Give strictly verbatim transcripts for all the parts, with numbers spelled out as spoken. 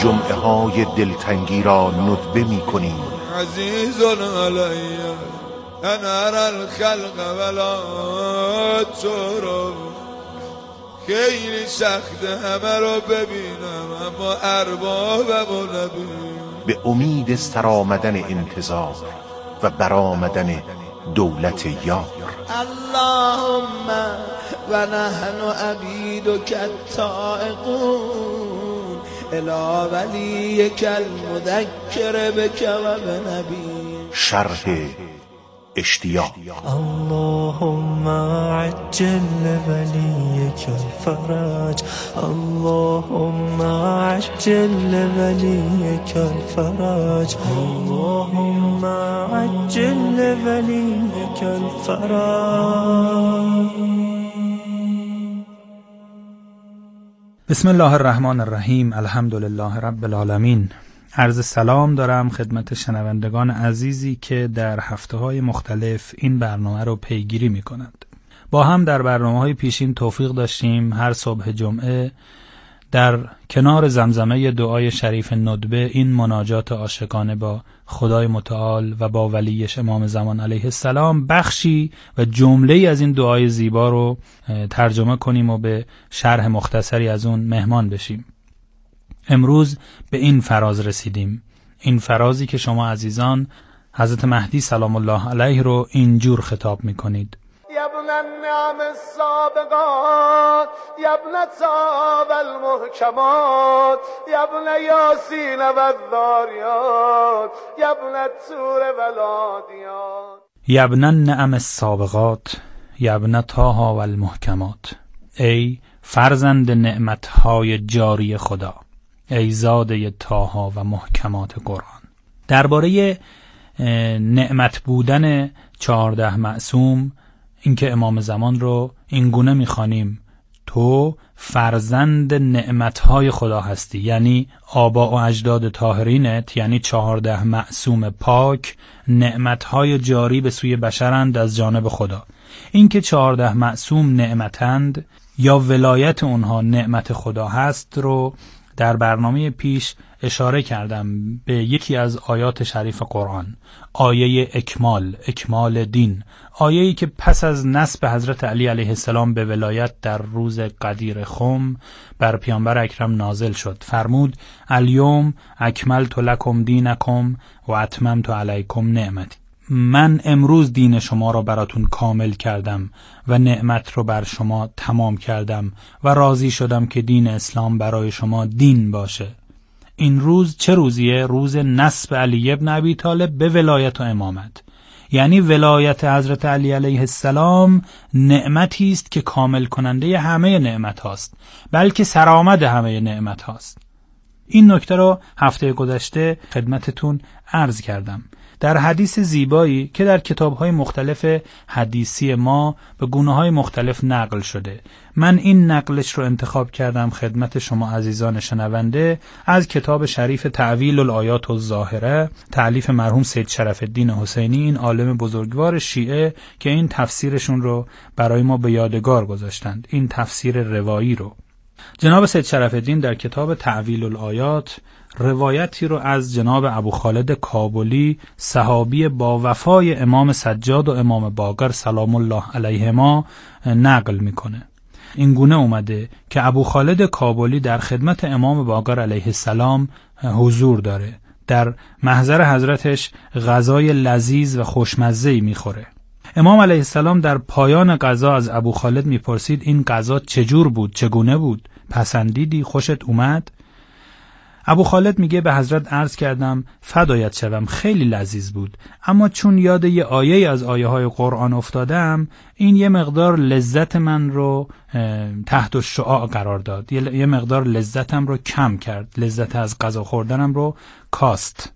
جمعه های دلتنگی را ندبه می کنیم. عزیز علی ان ارى الخلق ولا ترى، خیلی سخته همه رو ببینم اما اربابم رو نبینم. به امید سرآمدن انتظار و برآمدن دولت یار. اللهم و نحن عبیدک التائقون الی ولیک المذکر بک و بنبی. شرح اشتیاق. اللهم عجل لولیک الفرج، اللهم عجل لولیک الفرج، اللهم عجل لولیک الفرج. بسم الله الرحمن الرحیم. الحمدلله رب العالمین. عرض سلام دارم خدمت شنوندگان عزیزی که در هفته‌های مختلف این برنامه رو پیگیری می‌کنند. با هم در برنامه‌های پیشین توفیق داشتیم هر صبح جمعه در کنار زمزمه دعای شریف ندبه این مناجات عاشقانه با خدای متعال و با ولیش امام زمان علیه السلام بخشی و جمله‌ای از این دعای زیبا رو ترجمه کنیم و به شرح مختصری از اون مهمان بشیم. امروز به این فراز رسیدیم، این فرازی که شما عزیزان حضرت مهدی سلام الله علیه رو اینجور خطاب می‌کنید: یبن النعم السابقات، یبن صاب المحکمات، یبن یاسین و الذاریات، یبن الطور و العادیات. یبن النعم السابقات، یبن طه و المحکمات. ای فرزند نعمت‌های جاری خدا، ای زاده طه و محکمات قرآن. درباره نعمت بودن چهارده معصوم اینکه امام زمان رو اینگونه میخوانیم: تو فرزند نعمتهای خدا هستی، یعنی آبا و اجداد طاهرینت، یعنی چهارده معصوم پاک نعمتهای جاری به سوی بشرند از جانب خدا. اینکه چهارده معصوم نعمتند یا ولایت اونها نعمت خدا هست رو در برنامه پیش اشاره کردم به یکی از آیات شریف قرآن، آیه اکمال، اکمال دین، آیه‌ای که پس از نسب حضرت علی علیه السلام به ولایت در روز قدیر خم بر پیامبر اکرم نازل شد. فرمود: الیوم اکملت لکم دینکم و اتممت علیکم نعمتی. من امروز دین شما را براتون کامل کردم و نعمت رو بر شما تمام کردم و راضی شدم که دین اسلام برای شما دین باشه. این روز چه روزیه؟ روز نسب علی ابن ابی طالب به ولایت و امامت، یعنی ولایت حضرت علی علیه السلام نعمتی است که کامل کننده همه نعمت هاست، بلکه سرآمد همه نعمت هاست. این نکته رو هفته گذشته خدمتتون عرض کردم. در حدیث زیبایی که در کتاب‌های مختلف حدیثی ما به گونه‌های مختلف نقل شده، من این نقلش رو انتخاب کردم خدمت شما عزیزان شنونده از کتاب شریف تعویل الآیات الظاهره تألیف مرحوم سید شرف الدین حسینی، این عالم بزرگوار شیعه که این تفسیرشون رو برای ما به یادگار گذاشتند، این تفسیر روایی رو. جناب سید شرف الدین در کتاب تعویل الآیات روایتی رو از جناب ابو خالد کابلی، صحابی با وفای امام سجاد و امام باقر سلام الله علیهما، نقل میکنه. این گونه اومده که ابو خالد کابلی در خدمت امام باقر علیه السلام حضور داره، در محضر حضرتش غذای لذیذ و خوشمزه‌ای میخوره. امام علیه السلام در پایان غذا از ابو خالد میپرسید: این غذا چجور بود؟ چگونه بود؟ پسندیدی؟ خوشت اومد؟ ابو خالد میگه به حضرت عرض کردم فدایت شوم، خیلی لذیذ بود، اما چون یاد یه آیه از آیه های قرآن افتادم این یه مقدار لذت من رو تحت الشعاع قرار داد، یه مقدار لذتم رو کم کرد، لذت از غذا خوردنم رو کاست.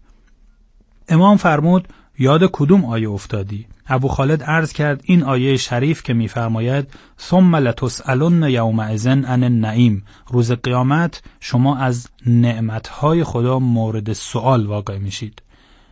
امام فرمود: یاد کدوم آیه افتادی؟ ابو خالد عرض کرد این آیه شریف که می‌فرماید ثم لتسألن یومئذ عن النعیم، روز قیامت شما از نعمت‌های خدا مورد سوال واقع میشید.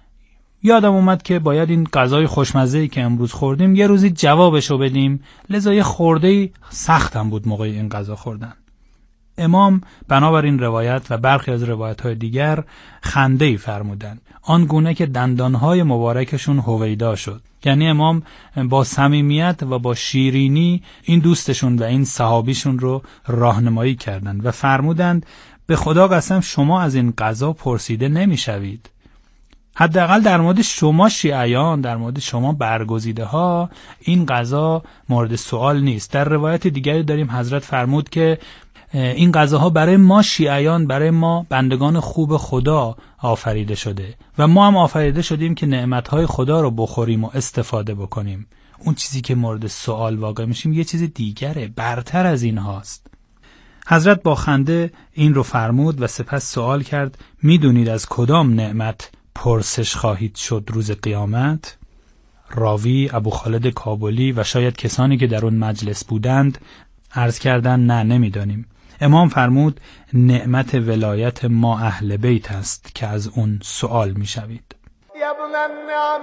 یادم اومد که باید این غذای خوشمزه‌ای که امروز خوردیم یه روزی جوابشو بدیم، لذا یه خورده‌ای سختم بود موقع این غذا خوردن. امام بنابراین روایت و برخی از روایت‌های دیگر خنده‌ای فرمودند، آن گونه که دندان‌های مبارکشون هویدا شد. یعنی امام با صمیمیت و با شیرینی این دوستشون و این صحابیشون رو راهنمایی کردند و فرمودند به خدا قسم شما از این قضا پرسیده نمی‌شوید. حداقل در مورد شما شیعیان، در مورد شما برگزیده ها این قضا مورد سوال نیست. در روایت دیگری داریم حضرت فرمود که این قضاها برای ما شیعیان، برای ما بندگان خوب خدا آفریده شده و ما هم آفریده شدیم که نعمتهای خدا رو بخوریم و استفاده بکنیم. اون چیزی که مورد سوال واقع میشیم یه چیز دیگره، برتر از این هاست. حضرت با خنده این رو فرمود و سپس سوال کرد میدونید از کدام نعمت پرسش خواهید شد روز قیامت؟ راوی ابو خالد کابلی و شاید کسانی که در اون مجلس بودند عرض کردند نه نمیدانیم. امام فرمود نعمت ولایت ما اهل بیت است که از اون سوال میشوید. یبن النعم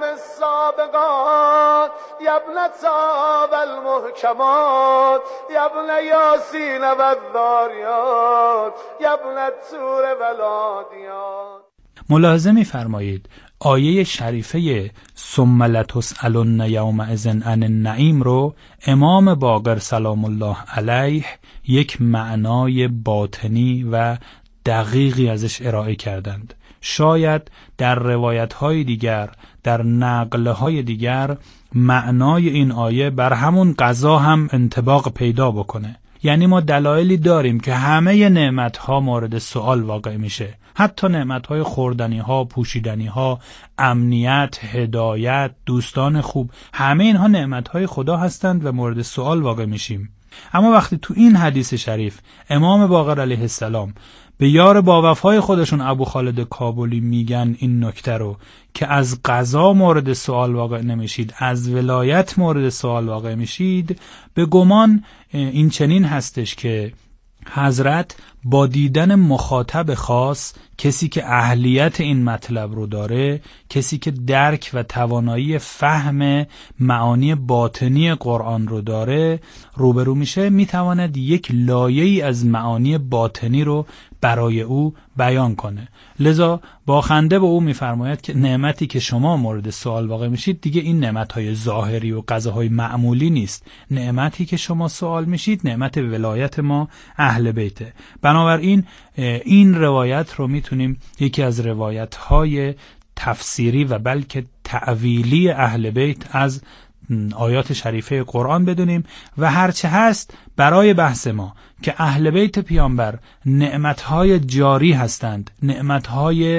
السابقات یبن صاب المحکمات یبن یاسین و الذاریات یبن الطور والعادیات. ملاحظه می‌فرمایید آیه شریفه ثم لتسألن یومئذ عن النعیم رو امام باقر سلام الله علیه یک معنای باطنی و دقیقی ازش ارائه کردند. شاید در روایت‌های دیگر، در نقل‌های دیگر معنای این آیه بر همون قضا هم انطباق پیدا بکنه. یعنی ما دلایلی داریم که همه نعمت‌ها مورد سوال واقع میشه، حتی نعمت‌های خوردنی‌ها، پوشیدنی‌ها، امنیت، هدایت، دوستان خوب، همه اینها نعمت‌های خدا هستند و مورد سوال واقع میشیم. اما وقتی تو این حدیث شریف امام باقر علیه السلام به یار با وفای خودشون ابو خالد کابلی میگن این نکته رو که از قضا مورد سوال واقع نمیشید، از ولایت مورد سوال واقع میشید، به گمان این چنین هستش که حضرت با دیدن مخاطب خاص، کسی که اهلیت این مطلب رو داره، کسی که درک و توانایی فهم معانی باطنی قرآن رو داره روبرو میشه، میتواند یک لایه‌ای از معانی باطنی رو برای او بیان کنه. لذا با خنده به او میفرماید که نعمتی که شما مورد سوال واقع میشید دیگه این نعمت‌های ظاهری و غذاهای معمولی نیست. نعمتی که شما سوال میشید نعمت ولایت ما اهل بیته. بنابراین این روایت رو میتونیم یکی از روایت‌های تفسیری و بلکه تأویلی اهل بیت از آیات شریفه قرآن بدونیم و هرچه هست برای بحث ما که اهل بیت پیامبر نعمتهای جاری هستند، نعمتهای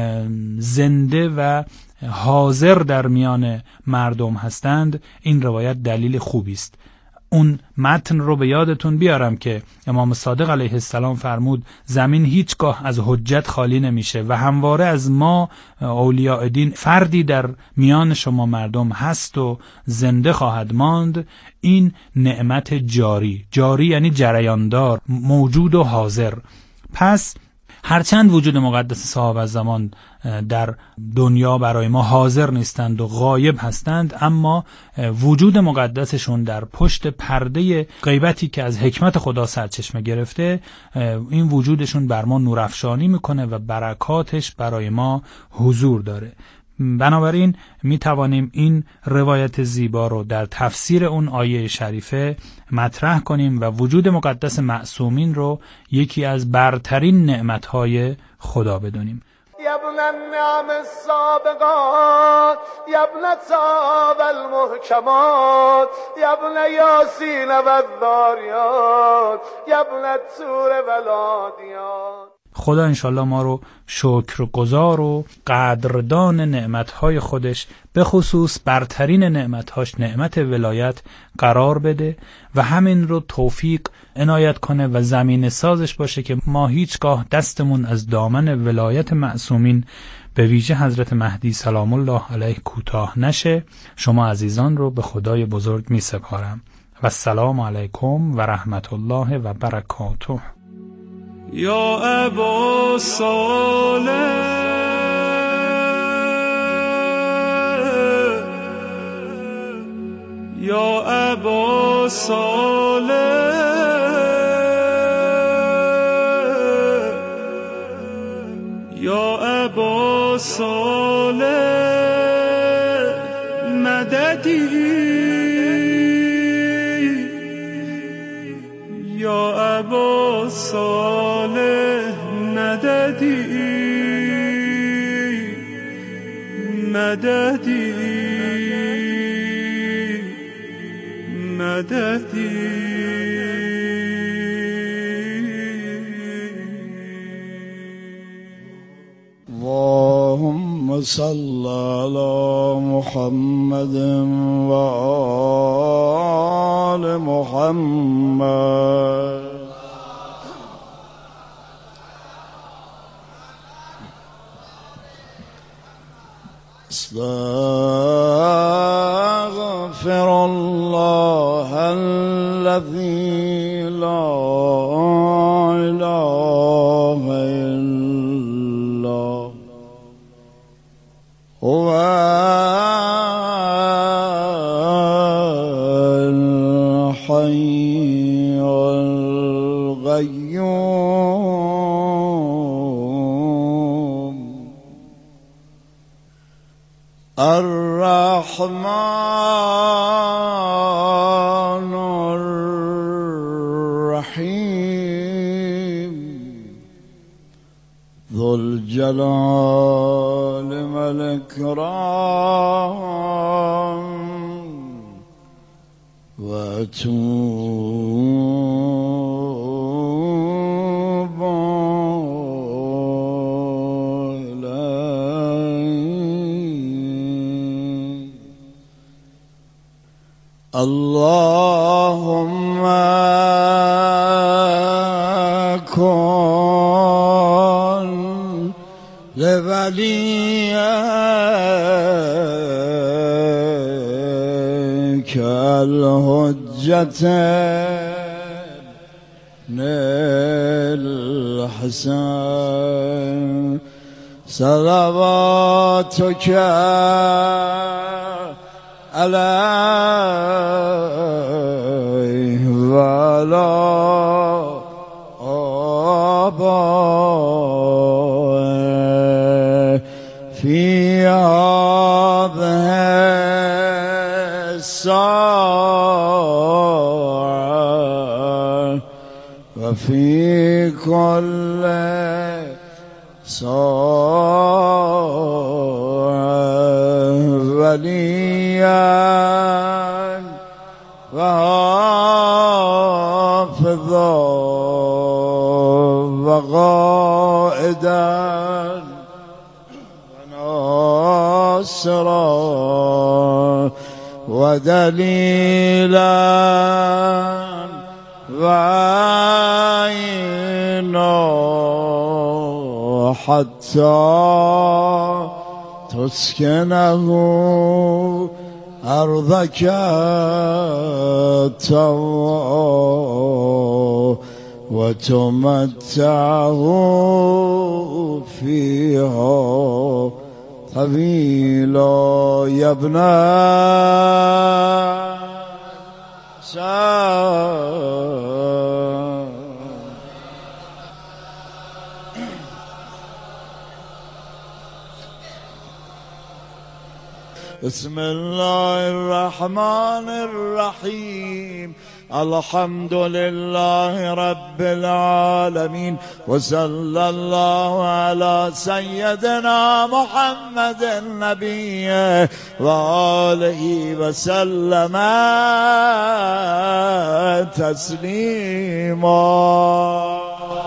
زنده و حاضر در میان مردم هستند. این روایت دلیل خوبی است. اون متن رو به یادتون بیارم که امام صادق علیه السلام فرمود زمین هیچگاه از حجت خالی نمیشه و همواره از ما اولیاء دین فردی در میان شما مردم هست و زنده خواهد ماند. این نعمت جاری، جاری یعنی جریاندار، موجود و حاضر. پس هرچند وجود مقدس صاحب الزمان در دنیا برای ما حاضر نیستند و غایب هستند، اما وجود مقدسشون در پشت پرده غیبتی که از حکمت خدا سرچشمه گرفته، این وجودشون بر ما نورافشانی میکنه و برکاتش برای ما حضور داره. بنابراین می توانیم این روایت زیبا رو در تفسیر اون آیه شریفه مطرح کنیم و وجود مقدس معصومین رو یکی از برترین نعمتهای خدا بدونیم. یبن النعم السابقات یبن صاب المحکمات یبن یاسین و الذاریات یبن الطور والعادیات. خدا انشالله ما رو شکرگزار و قدردان نعمتهای خودش، به خصوص برترین نعمتهاش نعمت ولایت قرار بده و همین رو توفیق عنایت کنه و زمین سازش باشه که ما هیچگاه دستمون از دامن ولایت معصومین به ویژه حضرت مهدی سلام الله علیه کوتاه نشه. شما عزیزان رو به خدای بزرگ می سپارم و السلام علیکم و رحمت الله و برکاته. یا ابا صالح یا ابا صالح یا ابا صالح مددی یا ابا صالح مددی مددی مددی اللهم صل على محمد وآل محمد استغفر الله الذي لا إله إلا هو الحي القيوم الرحمن الرحيم ذو الجلال والإكرام وأتوب إليه اللهم كن لوليك الحجة الحسن صلواتك عليه وعلى آبائه في هذه الساعة وفي كل ساعة وليا وحافظا وقائدا وناصرا ودليلا وعينا حتى تسكنه أرضك طوعا وتمتعه فيها طويلا يا ابن سعد. بسم الله الرحمن الرحيم الحمد لله رب العالمين وصلى الله على سيدنا محمد النبي وآله وسلم تسليما.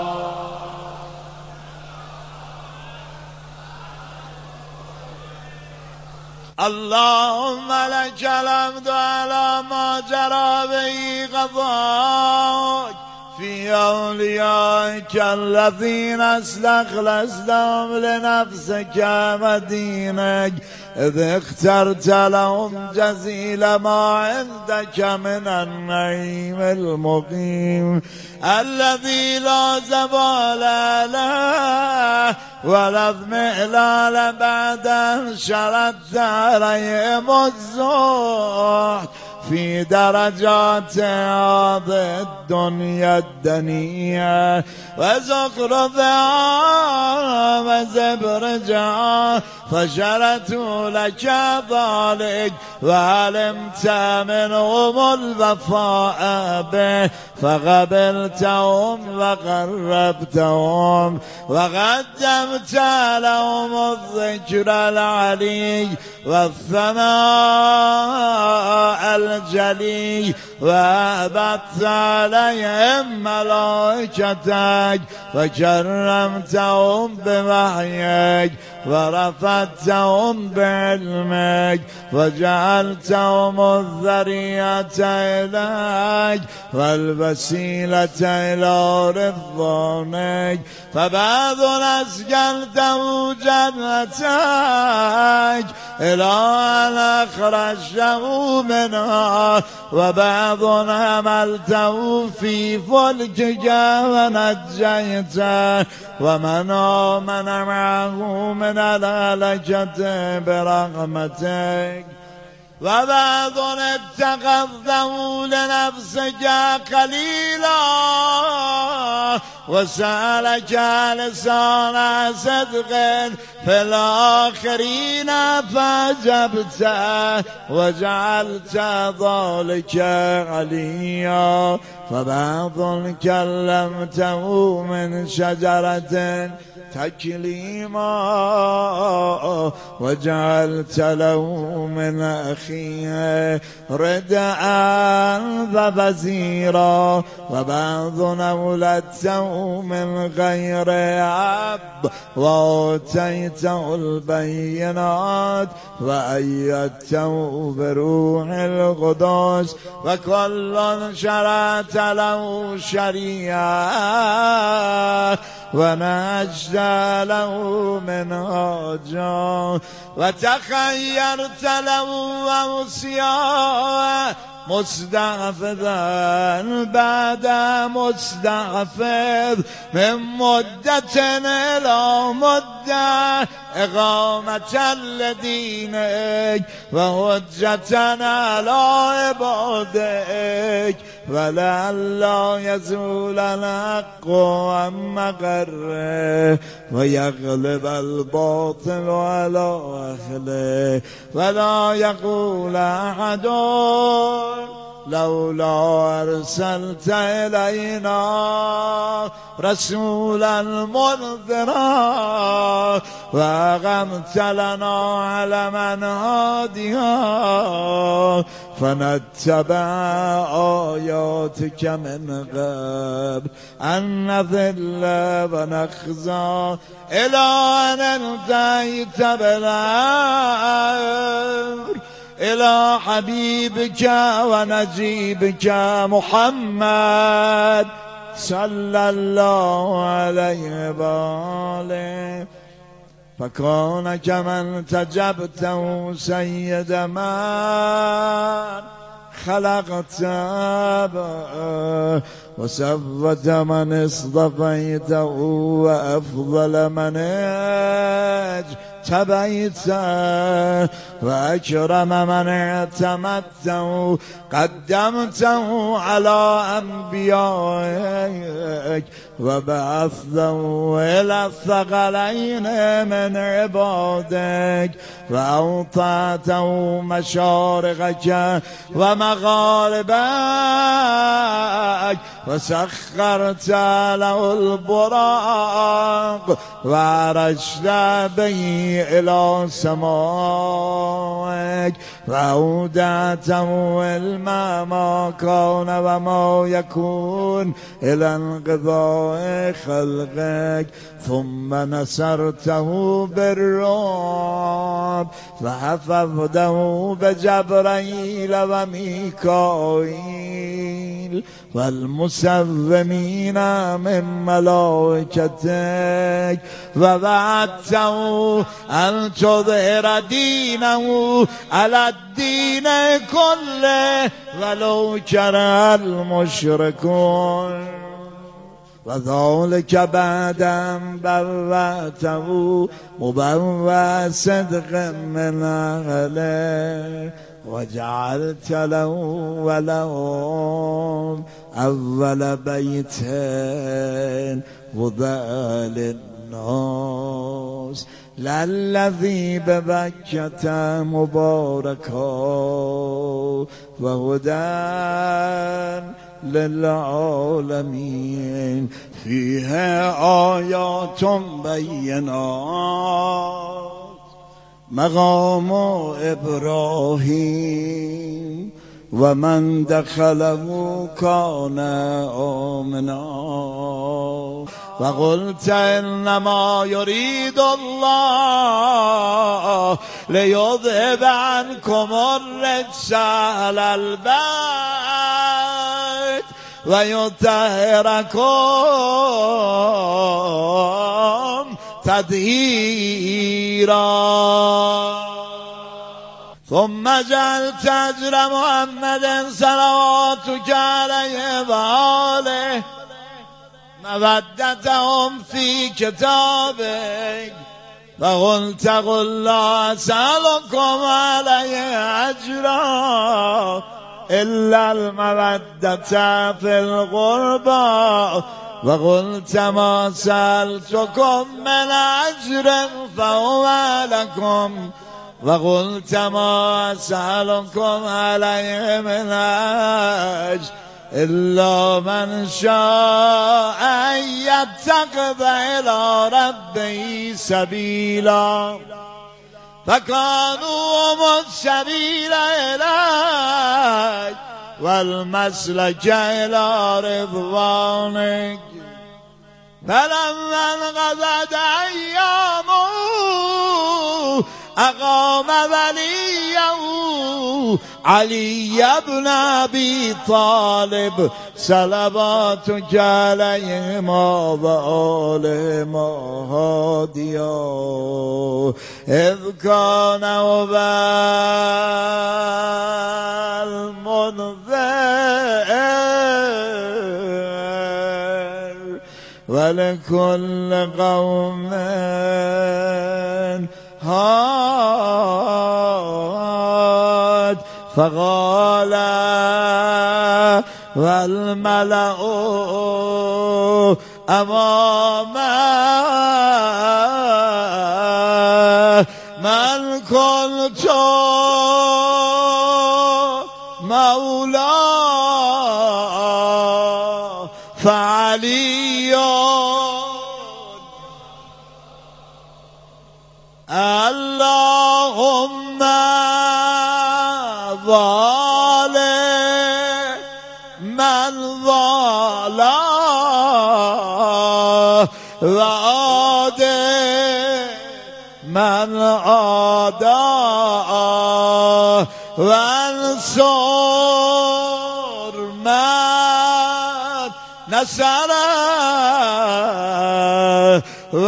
اللهم لك الحمد على ما جرى به قضاءك في أوليائك الذين استخلصتهم لنفسك ودينك إذ اخترت لهم جزيل ما عندك من النعيم المقيم الذي لا زوال له ولا اضمحلال بعد أن شردت عليهم الزهد في درجات هذه الدنيا الدنيا وزخرفها زبرجا فشرت لك ذلك وعلمت منهم الوفاء به فقبلتهم وقربتهم وقدمت لهم الذكر العلي والثناء الجلي وأبت عليهم ملائكتك وكرمتهم بوحيك ورفعتهم بعلمك وجعلتهم الذرية إليك والوسيلة إلى رضوانك فبعض أسكنته جنتك إلى أن أخرجته منها وبعض حملته في فلكك ونجيته ومن آمن معه من الهلكة برحمتك وبعض اتخذته لنفسك خليلا وسألك لسان صدق في الآخرين فأجبته وجعلت ذلك عليا فبعض كلمته من شجرة تكليما وجعلت له من أخيه ردعا ووزيرا وبعض أولدته من غير أب وآتيته البينات وأيدته بروح القدس وكل شرعت له شريعة ونجد له منهاجا وتخيرت له ووصيا مستحفظا بعد مستحفظ من مدة إلى مدة إقامة لدينك وحجة على عبادك ولئلا يزول الحق عن مقره ويغلب الباطل على أهله ولا يقول أحد لولا أرسلت إلينا رسولا منذرا وأقمت لنا على من هاديا فنتبع آياتك من قبل أن نذل ونخزى إلى أن انتهيت بالأمر إلى حبيبك ونجيبك محمد صلى الله عليه وآله فكان كمن تجبته سيد من خلقت وسفت من اصطفيته وأفضل من اجتبيته وأكرم من اعتمدته قدمته على أنبيائك وبعثته إلى الثقلين من عبادك وأوطعته مشارقك ومغاربك وسخرت له البراق وعرجت به إلى سمائك وأودعته الماء ما كان وما يكون إلى انقضاء خلقك ثم نصرته بالرعب فحفظته بجبريل وميكائيل والمسومين من ملائكتك ووعدته أن تظهر دينه على الدين كله ولو كره المشركون وذلك بعد أن بوأته مبوأ صدق من أهله وجعلت له ولهم أول بيت وضع للنار. الناس للذی ببکت مبارکا و هدی للعالمین فیه آیات بینات مقام ابراهیم و من دخله کان آمنا و قلت انما یرید الله لیذهب عنکم الرجس اهل البیت و یطهرکم تطهیرا ثم جعلت اجر محمد صلواتک علیه و آله مودتهم فی کتابک و قلت قل لا اسألکم علیه اجرا الا المودة فی القربى و قلت ما سألتکم من اجر فهو لکم و قلت ما اسألکم علیه من اجر الا من شاء ان یتخذ الی ربه سبیلا فکانوا هم السبیل الیک والمسلک الی رضوانک فلما انقضت ایامه اقام ولیه علی ابن ابی طالب صلواتک علیهما و آلهما هادیا اذ کان هو المنذر ولكل قوم هاد فقال والملأ أمامه من كنت مولاه فعلي اللهم ظالم من ظلاه وعادل من عاداه وانصر من نصره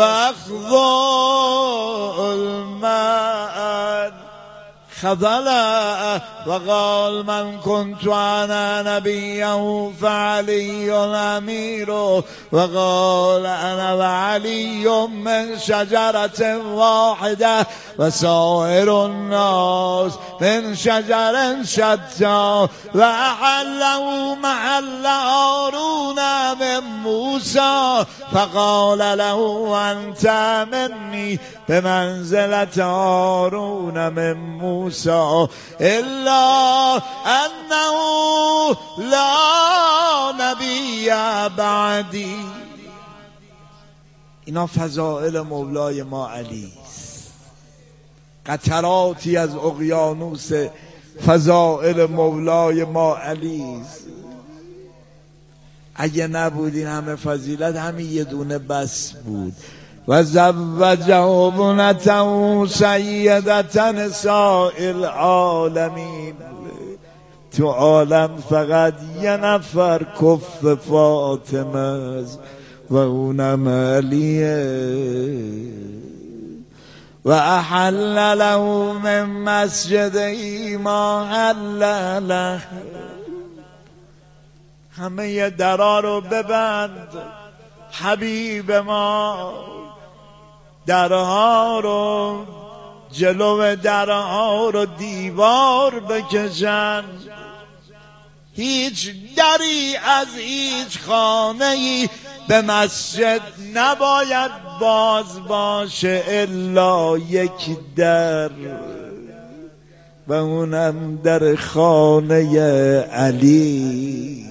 واخذل من خذله وقال من كنت انا نبيه فعلي الامير وقال انا وعلي من شجرة واحدة وسائر الناس من شجر شتى وأحله محل هارون من موسى فقال له أنت مني بمنزلة هارون من موسى إلا أنه لا نبي بعدي. اینا فضائل مولای ما علی است، قطراتی از اقیانوس فضائل مولای ما علی است. اگه نبود این همه فضیلت همین یه دونه بس بود. و زوجه ابنته سیدة نساء العالمین. تو عالم فقط یه نفر کف فاطمه است و اونم علیه. و احل له من مسجدی ما حل له. همه ی درا رو ببند حبیب ما، درها رو جلو درها رو دیوار بکشن. هیچ دری از هیچ خانه‌ای به مسجد نباید باز باشه الا یک در و اونم در خانه علی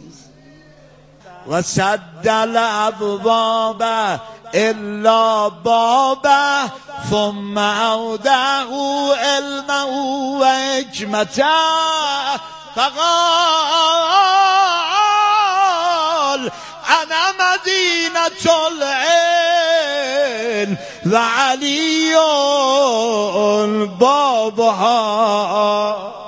و صد الابواب الا بابه ثم اودعه علمه و حکمته فقال انا مدینة العلم و علی بابها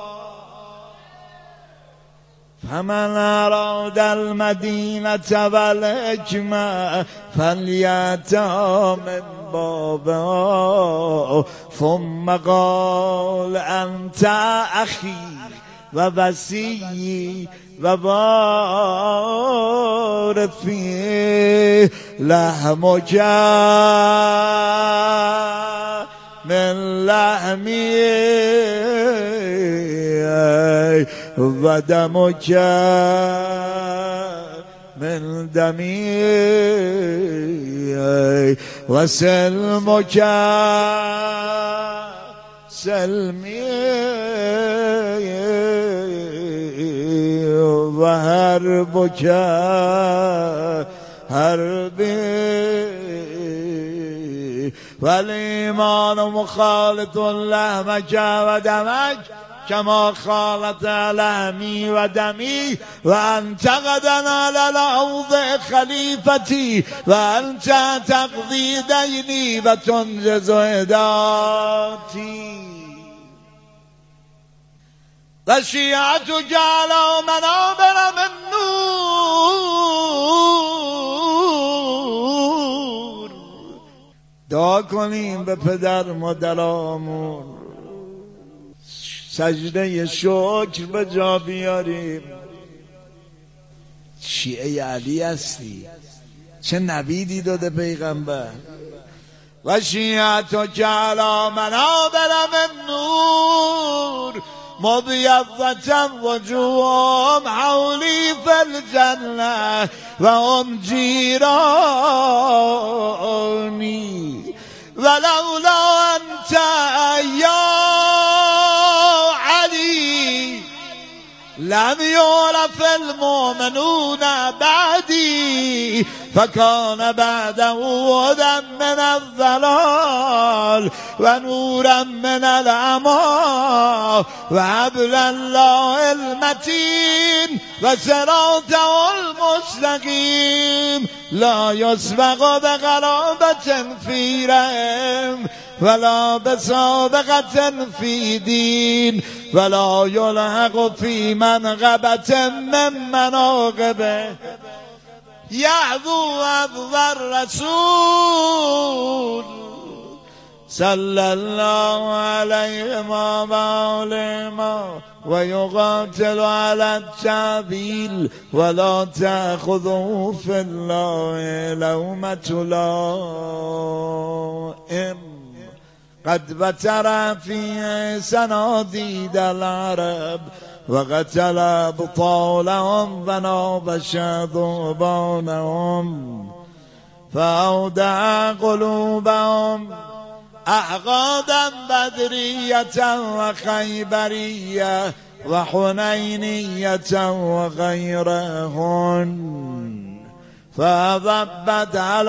فمن اراد المدینة والحکمة فلیأتها من بابها ثم قال انت اخی و وصی و وارثی لحمک من لحمی و دمک من دمی و سلمک سلمی و حربک حربی والایمان مخالط لحمک و دمک کما خالط لحمی و دمی و انت غدا علی الحوض خلیفتی و انت تقضی دینی و تنجز عداتی و شیعتک علی منابر من نور. دعا کنیم به پدر مادرامون، سجده شکر به جا بیاریم. شیعه علی هستی، چه نویدی داده پیغمبر. و شیعتک علی منابر من نور مبیضة وجوههم حولی فی الجنة و هم جیرانی ولولا انت یا علی لم یعرف المؤمنون بعدی فکان بعده هدی من الضلال و نورا من العمی و حبل الله المتین و صراطه المستقیم لا یسبق بقرابة فی رحم ولا بسابقة فی دین ولا یلحق فی منقبة من مناقبه یحظو حظو الرسول صلی الله علیه و آله و یقاتل علی التعویل ولا تأخذه فی الله لومة لائم قد وتر فی صنادید العرب وقتل ابطالهم و نابش ذوبانهم فاودع قلوبهم احقادا بدریة و خیبریة و حنینیة و غیرهن فضبت على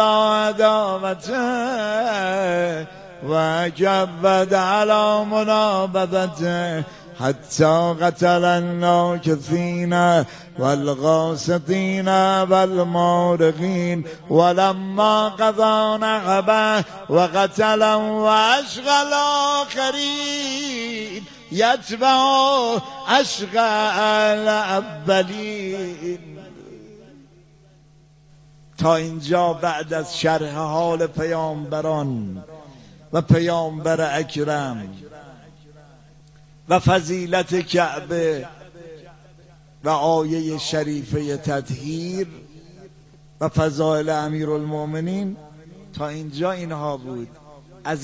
عداوته و جبت على منابذته حتی قتل الناکثین والغاسطین والمارقین ولما قضا نحبه و قتل و اشغل آخرین یتبع اشغل اولین. تا اینجا بعد از شرح حال پیامبران و پیامبر اکرم و فضیلت کعبه و آیه شریفه تطهیر و فضائل امیرالمؤمنین، تا اینجا اینها بود.